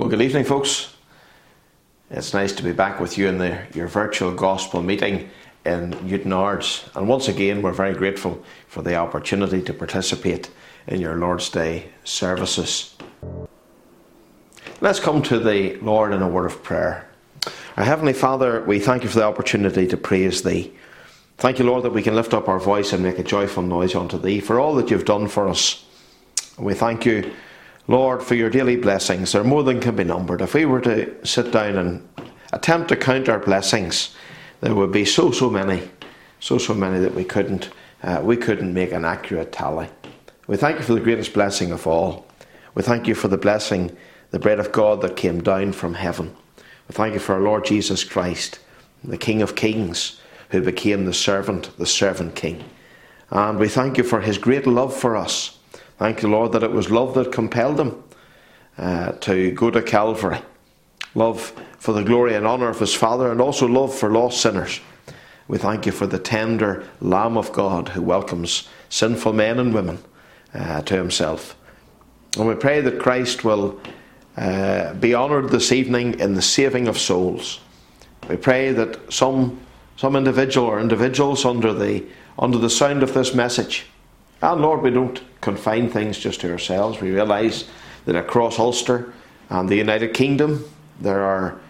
Well, good evening, folks. It's nice to be back with you in your virtual gospel meeting in Newtownards. And once again, we're very grateful for the opportunity to participate in your Lord's Day services. Let's come to the Lord in a word of prayer. Our Heavenly Father, we thank you for the opportunity to praise Thee. Thank you, Lord, that we can lift up our voice and make a joyful noise unto Thee for all that You've done for us. And we thank You, Lord, for Your daily blessings. They're more than can be numbered. If we were to sit down and attempt to count our blessings, there would be so many that we couldn't make an accurate tally. We thank You for the greatest blessing of all. We thank You for the blessing, the bread of God that came down from heaven. We thank You for our Lord Jesus Christ, the King of Kings, who became the servant King. And we thank You for His great love for us. Thank You, Lord, that it was love that compelled Him to go to Calvary. Love for the glory and honour of His Father, and also love for lost sinners. We thank You for the tender Lamb of God who welcomes sinful men and women to Himself. And we pray that Christ will be honoured this evening in the saving of souls. We pray that some individual or individuals under the sound of this message, and Lord, we don't confine things just to ourselves. We realise that across Ulster and the United Kingdom there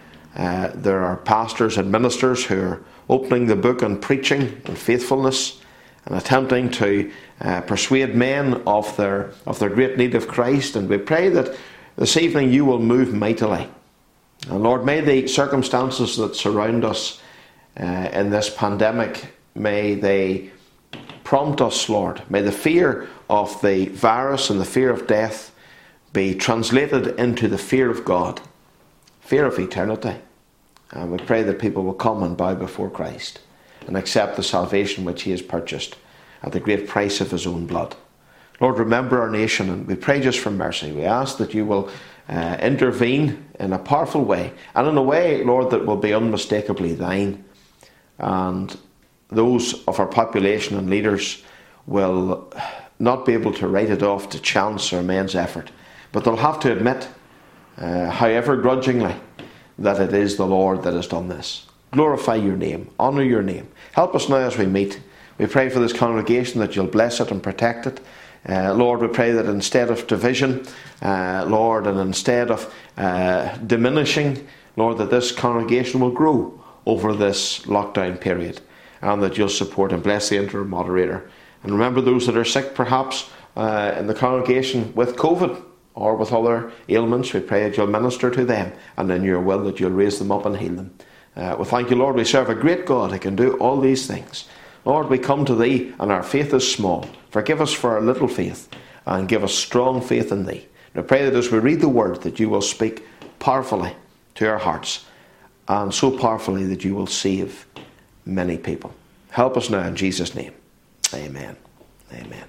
are pastors and ministers who are opening the book and preaching in faithfulness and attempting to persuade men of their great need of Christ. And we pray that this evening You will move mightily. And Lord, may the circumstances that surround us in this pandemic, may they prompt us, Lord. May the fear of the virus and the fear of death be translated into the fear of God, fear of eternity. And we pray that people will come and bow before Christ and accept the salvation which He has purchased at the great price of His own blood. Lord, remember our nation, and we pray just for mercy. We ask that You will intervene in a powerful way, and in a way, Lord, that will be unmistakably Thine. And those of our population and leaders will not be able to write it off to chance or men's effort, but they'll have to admit, however grudgingly, that it is the Lord that has done this. Glorify Your name, honour Your name. Help us now as we meet. We pray for this congregation that You'll bless it and protect it. Lord, we pray that instead of division, Lord, and instead of diminishing, Lord, that this congregation will grow over this lockdown period, and that You'll support and bless the interim moderator. And remember those that are sick perhaps in the congregation with COVID or with other ailments. We pray that You'll minister to them, and in Your will that You'll raise them up and heal them. We thank You, Lord, we serve a great God who can do all these things. Lord, we come to Thee and our faith is small. Forgive us for our little faith and give us strong faith in Thee. And I pray that as we read the Word that You will speak powerfully to our hearts, and so powerfully that You will save many people. Help us now in Jesus' name. Amen. Amen.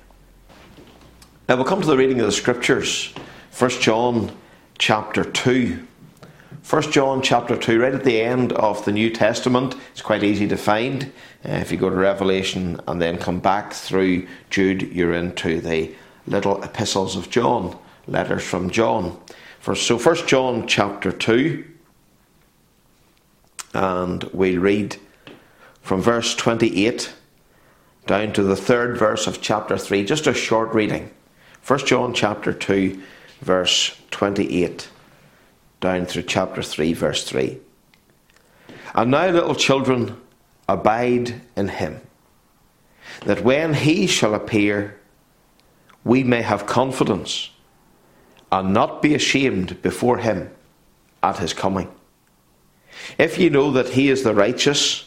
Now we'll come to the reading of the Scriptures. 1 John chapter 2. 1 John chapter 2, right at the end of the New Testament. It's quite easy to find. If you go to Revelation and then come back through Jude, you're into the little epistles of John, letters from John. So 1 John chapter 2, and we'll read from verse 28 down to the third verse of chapter 3. Just a short reading. 1 John chapter 2, verse 28 down through chapter 3, verse 3. And now, little children, abide in Him, that when He shall appear, we may have confidence and not be ashamed before Him at His coming. If ye know that He is righteous,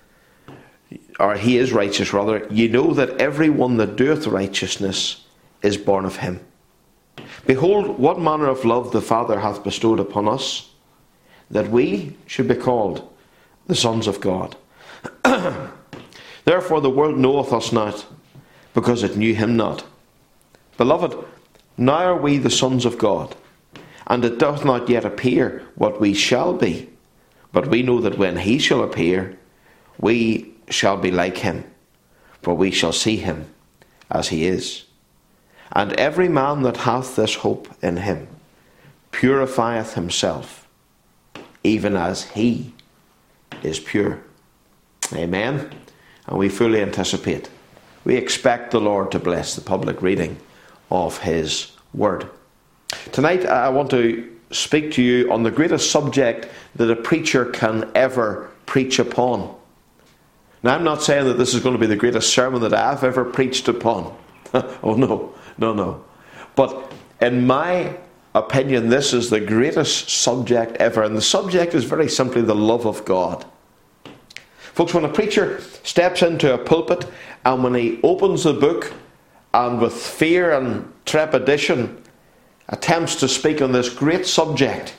ye know that every one that doeth righteousness is born of Him. Behold, what manner of love the Father hath bestowed upon us, that we should be called the sons of God. Therefore the world knoweth us not, because it knew Him not. Beloved, now are we the sons of God, and it doth not yet appear what we shall be. But we know that when He shall appear, we shall be like Him, for we shall see Him as He is. And every man that hath this hope in Him purifieth himself, even as he is pure. Amen. And we fully anticipate, we expect the Lord to bless the public reading of his word. Tonight I want to speak to you on the greatest subject that a preacher can ever preach upon. Now, I'm not saying that this is going to be the greatest sermon that I've ever preached upon. Oh no. But in my opinion, this is the greatest subject ever. And the subject is very simply the love of God. Folks, when a preacher steps into a pulpit and when he opens the book and with fear and trepidation attempts to speak on this great subject,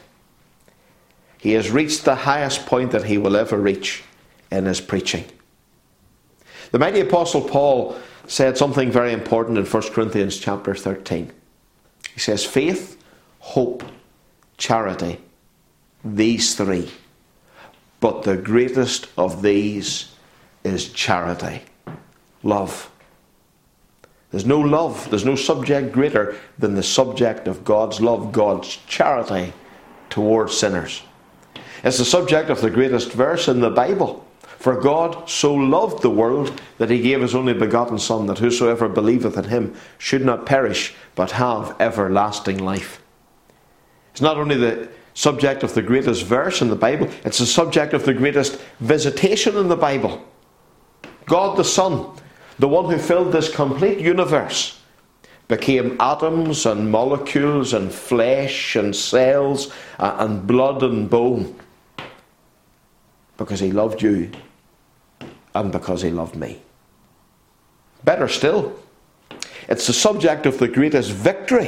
he has reached the highest point that he will ever reach in his preaching. The mighty Apostle Paul said something very important in 1 Corinthians chapter 13. He says, faith, hope, charity, these three. But the greatest of these is charity, love. There's no love, there's no subject greater than the subject of God's love, God's charity towards sinners. It's the subject of the greatest verse in the Bible. For God so loved the world that he gave his only begotten Son, that whosoever believeth in him should not perish, but have everlasting life. It's not only the subject of the greatest verse in the Bible, it's the subject of the greatest visitation in the Bible. God the Son, the one who filled this complete universe, became atoms and molecules and flesh and cells and blood and bone, because he loved you and because he loved me. Better still, it's the subject of the greatest victory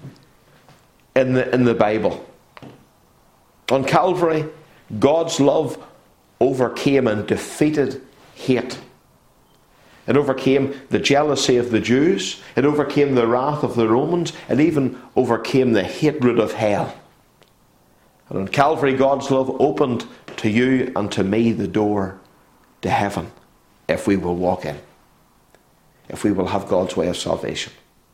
in the Bible. On Calvary, God's love overcame and defeated hate. It overcame the jealousy of the Jews. It overcame the wrath of the Romans. It even overcame the hatred of hell. And on Calvary, God's love opened to you and to me the door to heaven, if we will walk in, if we will have God's way of salvation.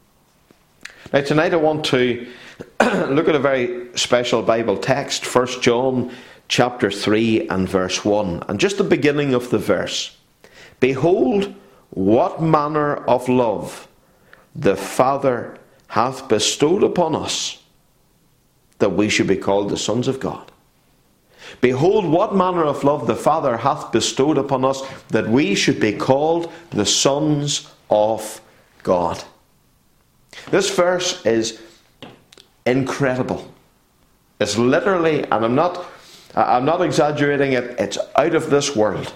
Now tonight I want to look at a very special Bible text, 1 John chapter 3 and verse 1, and just the beginning of the verse. Behold, what manner of love the Father hath bestowed upon us, that we should be called the sons of God. Behold, what manner of love the Father hath bestowed upon us, that we should be called the sons of God. This verse is incredible. It's literally, and I'm not exaggerating it, it's out of this world.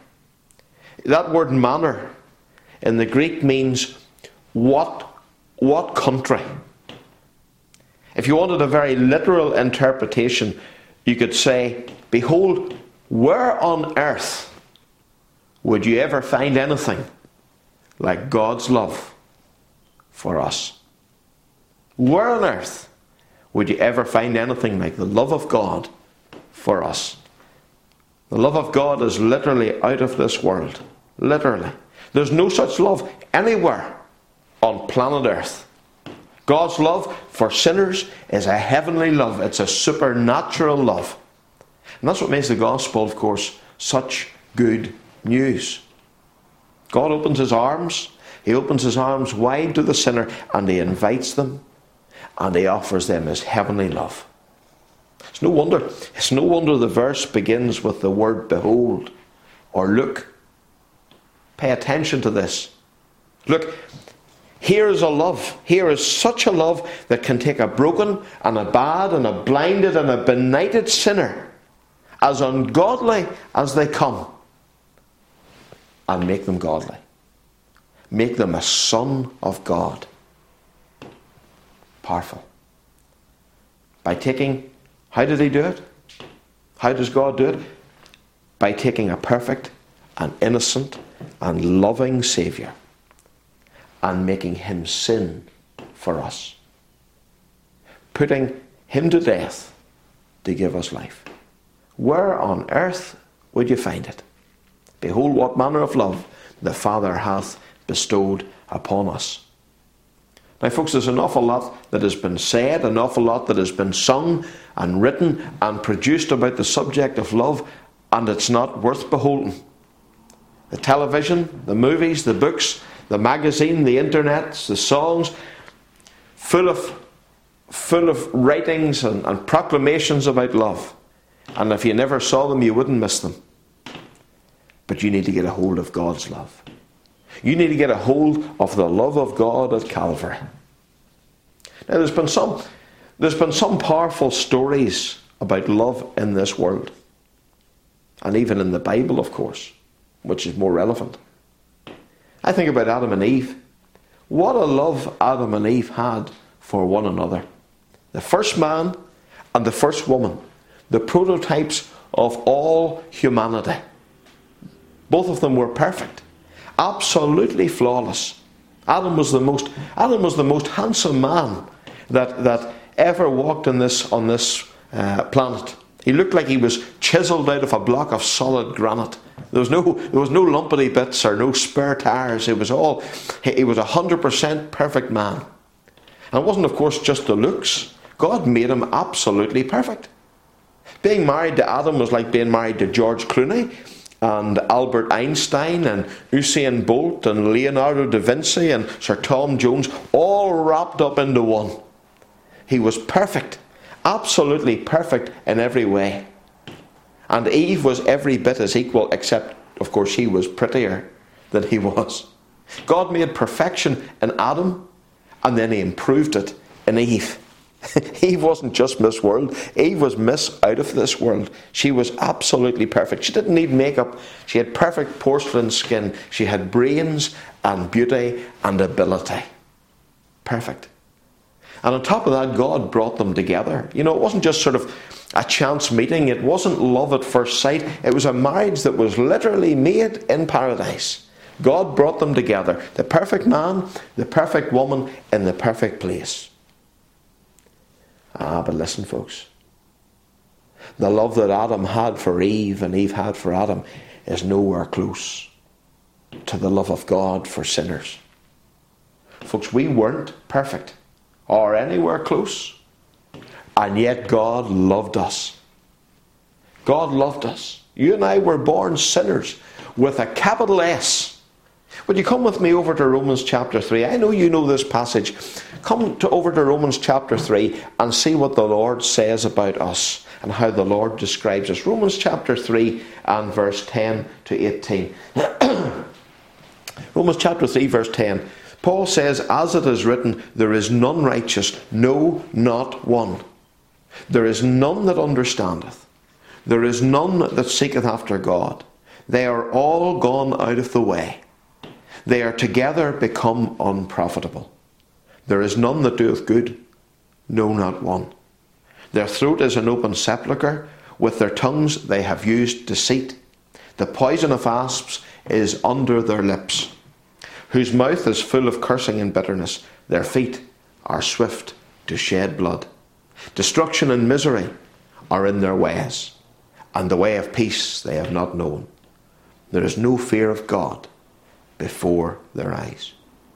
That word manner in the Greek means what country. If you wanted a very literal interpretation, you could say, behold, where on earth would you ever find anything like God's love for us? Where on earth would you ever find anything like the love of God for us? The love of God is literally out of this world. Literally. There's no such love anywhere on planet Earth. God's love for sinners is a heavenly love. It's a supernatural love. And that's what makes the gospel, of course, such good news. God opens his arms. He opens his arms wide to the sinner, and he invites them, and he offers them his heavenly love. It's no wonder the verse begins with the word behold or look. Pay attention to this. Look, here is a love. Here is such a love that can take a broken and a bad and a blinded and a benighted sinner, as ungodly as they come, and make them godly. Make them a son of God. Powerful. By taking, how did he do it? How does God do it? By taking a perfect and innocent and loving Saviour and making him sin for us. Putting him to death to give us life. Where on earth would you find it? Behold, what manner of love the Father hath bestowed upon us. Now folks, there's an awful lot that has been said, an awful lot that has been sung and written and produced about the subject of love, and it's not worth beholding. The television, the movies, the books, the magazine, the internet, the songs, full of writings and proclamations about love. And if you never saw them, you wouldn't miss them. But you need to get a hold of God's love. You need to get a hold of the love of God at Calvary. Now there's been some powerful stories about love in this world. And even in the Bible, of course, which is more relevant. I think about Adam and Eve. What a love Adam and Eve had for one another. The first man and the first woman, the prototypes of all humanity. Both of them were perfect, absolutely flawless. Adam was the most handsome man that ever walked on this planet. He looked like he was chiselled out of a block of solid granite. There was no lumpity bits or no spare tires. He was 100% perfect man. And it wasn't, of course, just the looks. God made him absolutely perfect. Being married to Adam was like being married to George Clooney and Albert Einstein and Usain Bolt and Leonardo da Vinci and Sir Tom Jones, all wrapped up into one. He was perfect, absolutely perfect in every way. And Eve was every bit as equal, except, of course, she was prettier than he was. God made perfection in Adam, and then he improved it in Eve. Eve wasn't just Miss World. Eve was Miss out of this world. She was absolutely perfect. She didn't need makeup. She had perfect porcelain skin. She had brains and beauty and ability. Perfect. And on top of that, God brought them together. You know, it wasn't just sort of a chance meeting. It wasn't love at first sight. It was a marriage that was literally made in paradise. God brought them together. The perfect man, the perfect woman in the perfect place. But listen, folks. The love that Adam had for Eve and Eve had for Adam is nowhere close to the love of God for sinners. Folks, we weren't perfect or anywhere close. And yet God loved us. God loved us. You and I were born sinners with a capital S. Would you come with me over to Romans chapter 3? I know you know this passage. Come over to Romans chapter 3 and see what the Lord says about us and how the Lord describes us. Romans chapter 3 and verse 10 to 18. Romans chapter 3 verse 10. Paul says, as it is written, there is none righteous, no, not one. There is none that understandeth. There is none that seeketh after God. They are all gone out of the way. They are together become unprofitable. There is none that doeth good, no, not one. Their throat is an open sepulchre. With their tongues they have used deceit. The poison of asps is under their lips, whose mouth is full of cursing and bitterness. Their feet are swift to shed blood. Destruction and misery are in their ways, and the way of peace they have not known. There is no fear of God before their eyes.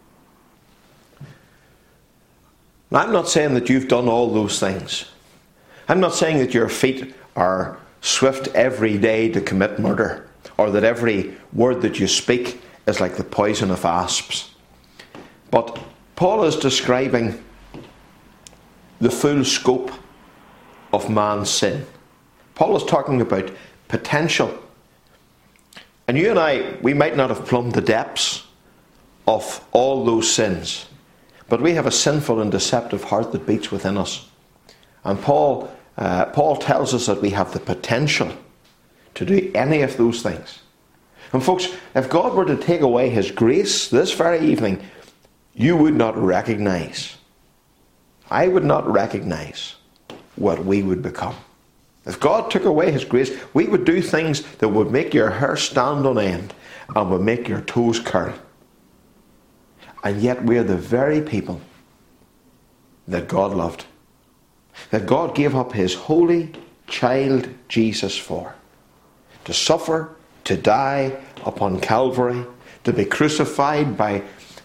Now, I'm not saying that you've done all those things. I'm not saying that your feet are swift every day to commit murder, or that every word that you speak is like the poison of asps. But Paul is describing the full scope of man's sin. Paul is talking about potential. And you and I, we might not have plumbed the depths of all those sins, but we have a sinful and deceptive heart that beats within us. And Paul tells us that we have the potential to do any of those things. And folks, if God were to take away His grace this very evening, you would not recognize, I would not recognize what we would become. If God took away His grace, we would do things that would make your hair stand on end and would make your toes curl. And yet we're the very people that God loved, that God gave up His holy child Jesus for, to suffer, to die upon Calvary, to be crucified by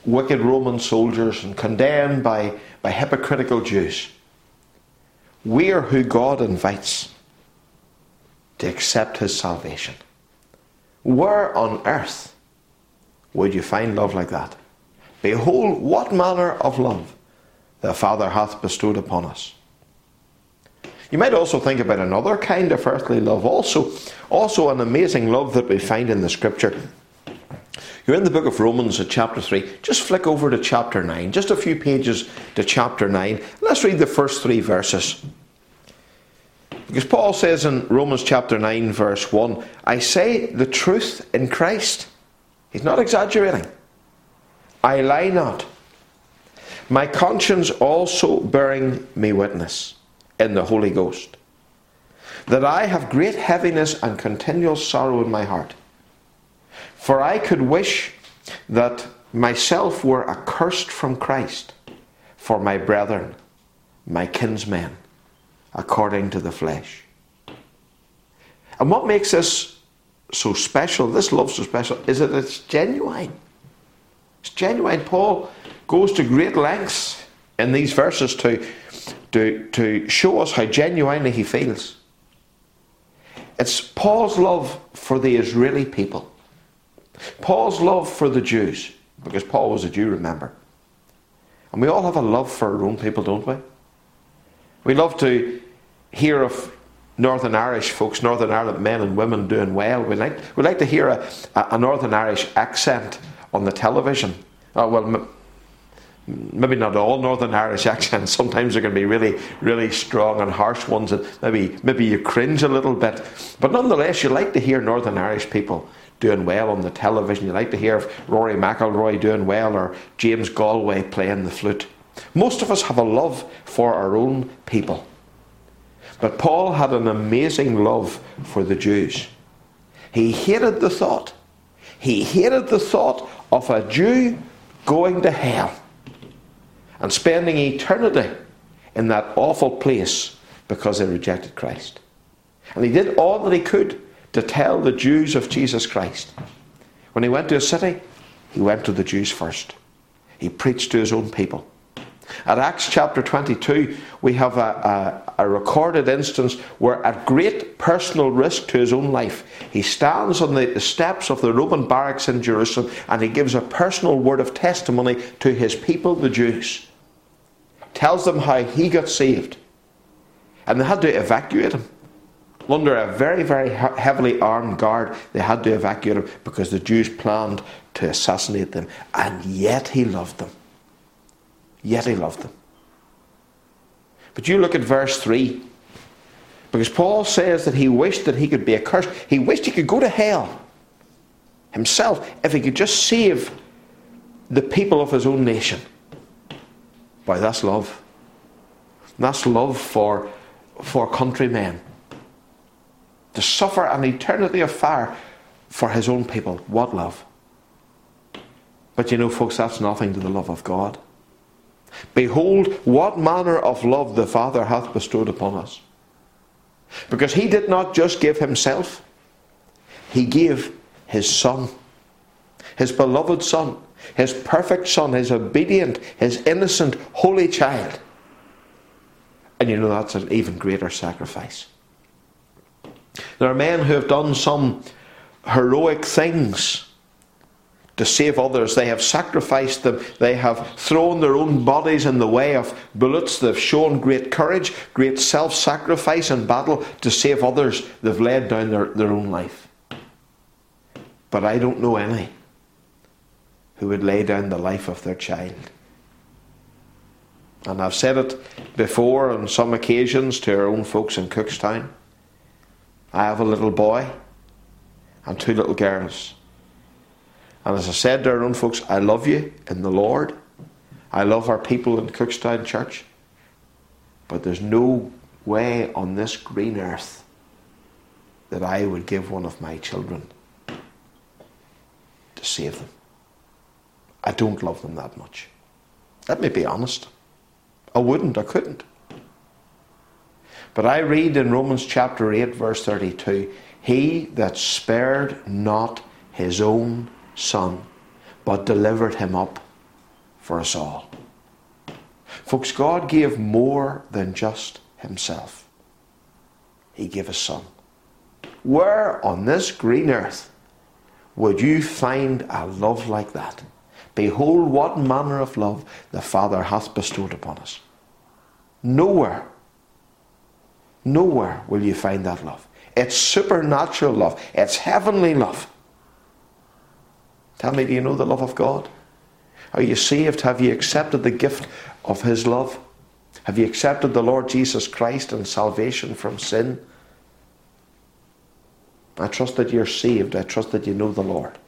wicked Roman soldiers and condemned by hypocritical Jews. We are who God invites to accept his salvation. Where on earth would you find love like that? Behold, what manner of love the Father hath bestowed upon us. You might also think about another kind of earthly love, also an amazing love that we find in the Scripture. You're in the book of Romans at chapter 3. Just flick over to chapter 9, just a few pages to chapter 9. Let's read the first 3 verses. Because Paul says in Romans chapter 9 verse 1, I say the truth in Christ. He's not exaggerating. I lie not. My conscience also bearing me witness in the Holy Ghost, that I have great heaviness and continual sorrow in my heart. For I could wish that myself were accursed from Christ for my brethren, my kinsmen, according to the flesh. And what makes this so special, this love so special, is that it's genuine. It's genuine. Paul goes to great lengths in these verses to show us how genuinely he feels. It's Paul's love for the Israeli people. Paul's love for the Jews, because Paul was a Jew, remember. And we all have a love for our own people, don't we? We love to hear of Northern Irish folks, Northern Ireland men and women doing well. We like to hear a Northern Irish accent on the television. Maybe not all Northern Irish accents. Sometimes they're going to be really, really strong and harsh ones, and maybe you cringe a little bit. But nonetheless, you like to hear Northern Irish people doing well on the television. You like to hear of Rory McIlroy doing well, or James Galway playing the flute. Most of us have a love for our own people. But Paul had an amazing love for the Jews. He hated the thought. He hated the thought of a Jew going to hell and spending eternity in that awful place because they rejected Christ. And he did all that he could to tell the Jews of Jesus Christ. When he went to a city, he went to the Jews first. He preached to his own people. At Acts chapter 22, we have a recorded instance where, at great personal risk to his own life, he stands on the steps of the Roman barracks in Jerusalem and he gives a personal word of testimony to his people, the Jews. Tells them how he got saved. And they had to evacuate him. Under a very, very heavily armed guard, they had to evacuate him because the Jews planned to assassinate them. And yet he loved them. Yet he loved them. But you look at verse 3. Because Paul says that he wished that he could be accursed. He wished he could go to hell himself if he could just save the people of his own nation. Why, that's love. That's love for countrymen. To suffer an eternity of fire for his own people. What love. But you know, folks, that's nothing to the love of God. Behold, what manner of love the Father hath bestowed upon us. Because he did not just give himself. He gave his Son. His beloved Son. His perfect Son. His obedient, his innocent, holy child. And you know, that's an even greater sacrifice. There are men who have done some heroic things to save others. They have sacrificed them. They have thrown their own bodies in the way of bullets. They've shown great courage, great self-sacrifice in battle to save others. They've laid down their own life. But I don't know any who would lay down the life of their child. And I've said it before on some occasions to our own folks in Cookstown. I have a little boy and 2 little girls. And as I said to our own folks, I love you in the Lord. I love our people in Cookstown Church. But there's no way on this green earth that I would give one of my children to save them. I don't love them that much. Let me be honest. I wouldn't, I couldn't. But I read in Romans chapter 8 verse 32, he that spared not his own Son, but delivered him up for us all. Folks, God gave more than just himself. He gave his Son. Where on this green earth would you find a love like that? Behold, what manner of love the Father hath bestowed upon us. Nowhere will you find that love. It's supernatural love. It's heavenly love. Tell me, do you know the love of God? Are you saved? Have you accepted the gift of his love? Have you accepted the Lord Jesus Christ and salvation from sin? I trust that you're saved. I trust that you know the Lord.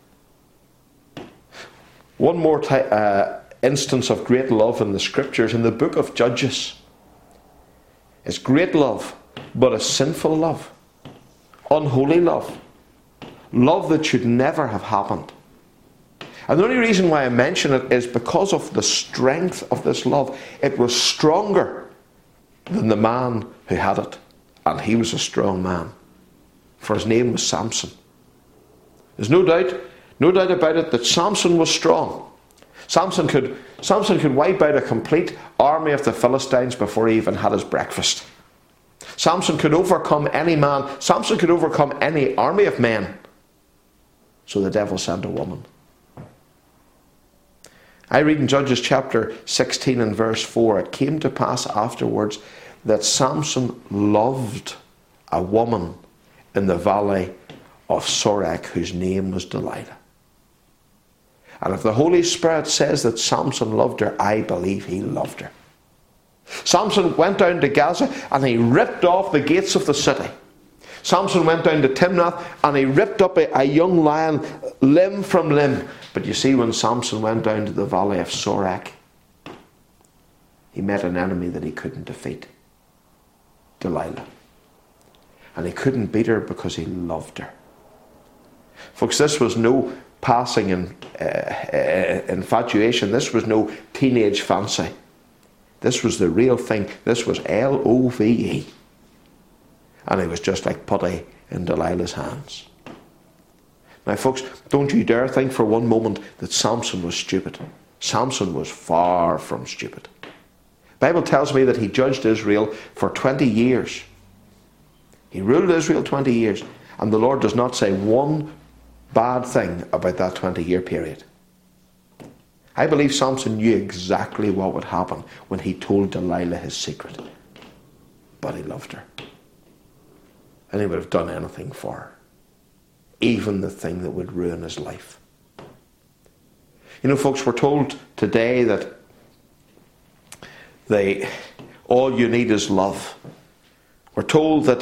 One more instance of great love in the Scriptures, in the book of Judges. It's great love, but a sinful love. Unholy love. Love that should never have happened. And the only reason why I mention it is because of the strength of this love. It was stronger than the man who had it. And he was a strong man. For his name was Samson. There's no doubt about it that Samson was strong. Samson could wipe out a complete army of the Philistines before he even had his breakfast. Samson could overcome any man. Samson could overcome any army of men. So the devil sent a woman. I read in Judges chapter 16 and verse 4, it came to pass afterwards that Samson loved a woman in the valley of Sorek, whose name was Delilah. And if the Holy Spirit says that Samson loved her, I believe he loved her. Samson went down to Gaza and he ripped off the gates of the city. Samson went down to Timnath and he ripped up a young lion limb from limb. But you see, when Samson went down to the valley of Sorek, he met an enemy that he couldn't defeat. Delilah. And he couldn't beat her because he loved her. Folks, this was no passing infatuation. This was no teenage fancy. This was the real thing. This was Love. And he was just like putty in Delilah's hands. Now, folks, don't you dare think for one moment that Samson was stupid. Samson was far from stupid. The Bible tells me that he judged Israel for 20 years. He ruled Israel 20 years. And the Lord does not say one bad thing about that 20-year period. I believe Samson knew exactly what would happen when he told Delilah his secret. But he loved her. And he would have done anything for her. Even the thing that would ruin his life. You know, folks, we're told today that all you need is love. We're told that,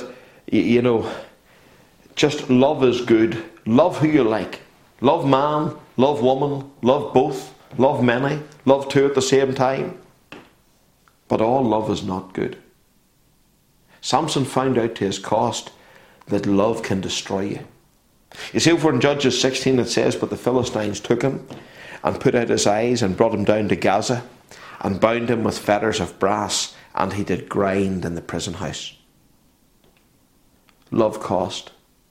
just love is good. Love who you like. Love man, love woman, love both, love many, love two at the same time. But all love is not good. Samson found out to his cost that love can destroy you. You see, over in Judges 16 it says, but the Philistines took him and put out his eyes and brought him down to Gaza and bound him with fetters of brass, and he did grind in the prison house. Love cost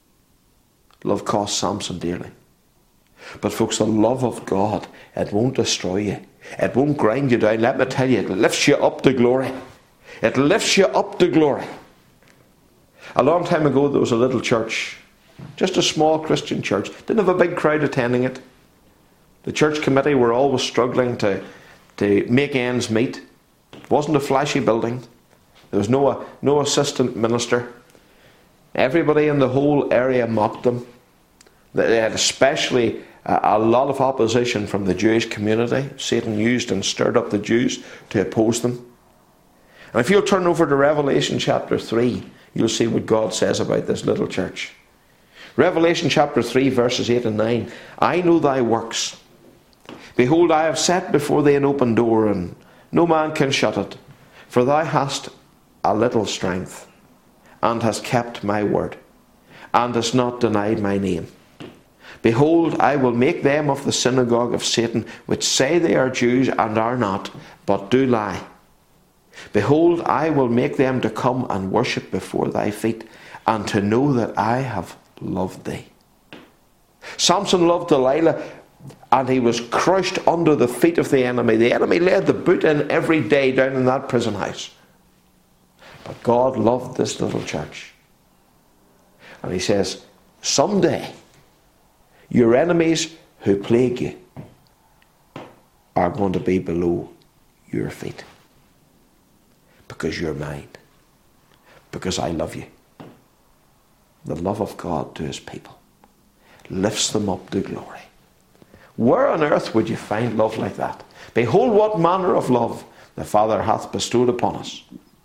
Samson dearly. But folks, the love of God, it won't destroy you. It won't grind you down. Let me tell you, it lifts you up to glory. It lifts you up to glory. A long time ago there was a little church, just a small Christian church. Didn't have a big crowd attending it. The church committee were always struggling to make ends meet. It wasn't a flashy building. There was no assistant minister. Everybody in the whole area mocked them. They had especially a lot of opposition from the Jewish community. Satan used and stirred up the Jews to oppose them. And if you'll turn over to Revelation chapter 3, you'll see what God says about this little church. Revelation chapter 3 verses 8 and 9. I know thy works. Behold, I have set before thee an open door, and no man can shut it. For thou hast a little strength, and hast kept my word, and hast not denied my name. Behold, I will make them of the synagogue of Satan, which say they are Jews and are not, but do lie. Behold, I will make them to come and worship before thy feet, and to know that I have loved thee. Samson loved Delilah and he was crushed under the feet of the enemy. The enemy laid the boot in every day down in that prison house. But God loved this little church. And he says, someday, your enemies who plague you are going to be below your feet. Because you're mine. Because I love you. The love of God to his people lifts them up to glory. Where on earth would you find love like that? Behold what manner of love the Father hath bestowed upon us.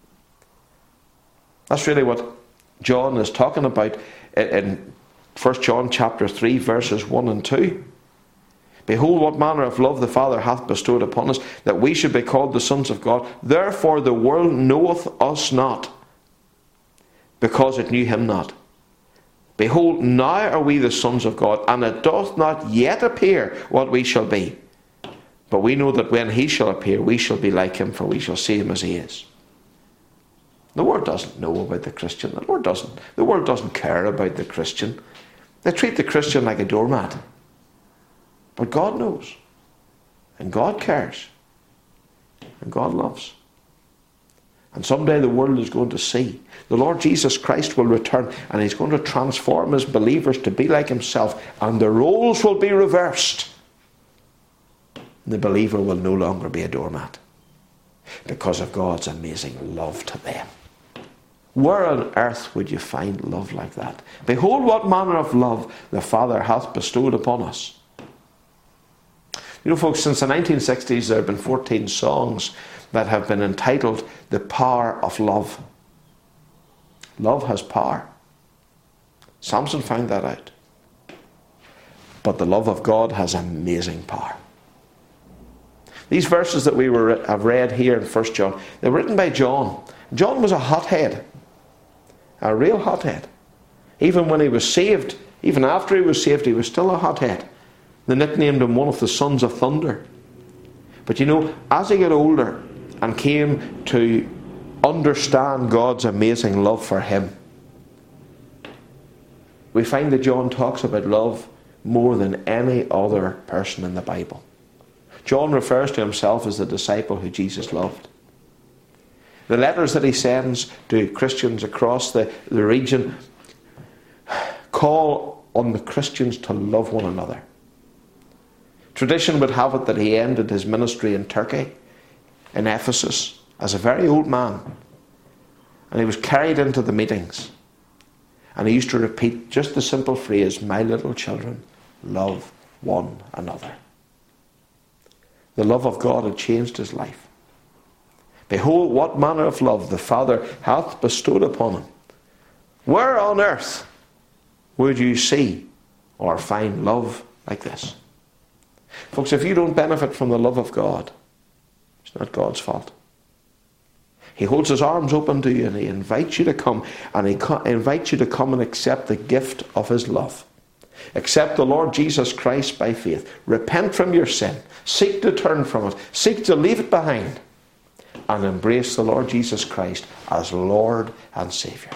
That's really what John is talking about in 1 John chapter 3 verses 1 and 2. Behold what manner of love the Father hath bestowed upon us, that we should be called the sons of God. Therefore the world knoweth us not, because it knew him not. Behold, now are we the sons of God, and it doth not yet appear what we shall be. But we know that when he shall appear, we shall be like him, for we shall see him as he is. The world doesn't know about the Christian. The world doesn't care about the Christian. They treat the Christian like a doormat. But God knows. And God cares. And God loves. And someday the world is going to see. The Lord Jesus Christ will return, and he's going to transform his believers to be like himself, and the roles will be reversed. And the believer will no longer be a doormat, because of God's amazing love to them. Where on earth would you find love like that? Behold what manner of love the Father hath bestowed upon us. You know, folks, since the 1960s there have been 14 songs that have been entitled The Power of Love. Love has power. Samson found that out. But the love of God has amazing power. These verses that we have read here in 1 John, they were written by John. John was a hothead. A real hothead. Even when he was saved, even after he was saved, he was still a hothead. They nicknamed him one of the sons of thunder. But you know, as he got older and came to understand God's amazing love for him, we find that John talks about love more than any other person in the Bible. John refers to himself as the disciple who Jesus loved. The letters that he sends to Christians across the region call on the Christians to love one another. Tradition would have it that he ended his ministry in Turkey, in Ephesus, as a very old man. And he was carried into the meetings. And he used to repeat just the simple phrase, "My little children, love one another." The love of God had changed his life. Behold what manner of love the Father hath bestowed upon him. Where on earth would you see or find love like this? Folks, if you don't benefit from the love of God, it's not God's fault. He holds his arms open to you, and he invites you to come, and he invites you to come and accept the gift of his love. Accept the Lord Jesus Christ by faith. Repent from your sin. Seek to turn from it. Seek to leave it behind. And embrace the Lord Jesus Christ as Lord and Saviour.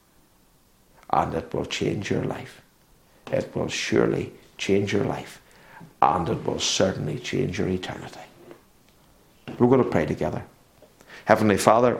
And it will change your life. It will surely change your life. And it will certainly change your eternity. We're going to pray together. Heavenly Father,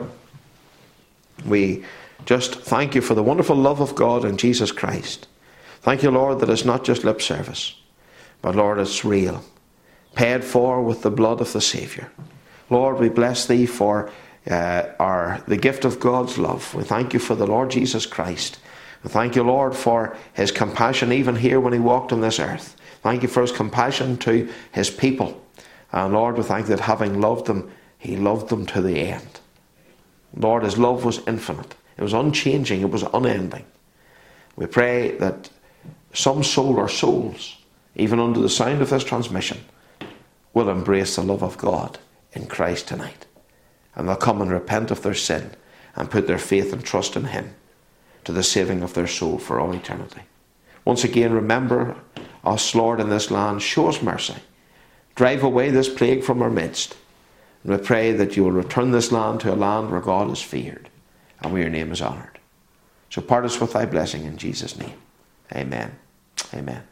we just thank you for the wonderful love of God in Jesus Christ. Thank you, Lord, that it's not just lip service, but Lord, it's real. Paid for with the blood of the Saviour. Lord, we bless thee for the gift of God's love. We thank you for the Lord Jesus Christ. We thank you, Lord, for his compassion even here when he walked on this earth. Thank you for his compassion to his people. And Lord, we thank you that having loved them, he loved them to the end. Lord, his love was infinite. It was unchanging. It was unending. We pray that some soul or souls, even under the sound of this transmission, will embrace the love of God in Christ tonight. And they'll come and repent of their sin and put their faith and trust in him to the saving of their soul for all eternity. Once again, remember us, Lord, in this land. Show us mercy. Drive away this plague from our midst. And we pray that you will return this land to a land where God is feared and where your name is honoured. So part us with thy blessing in Jesus' name. Amen. Amen.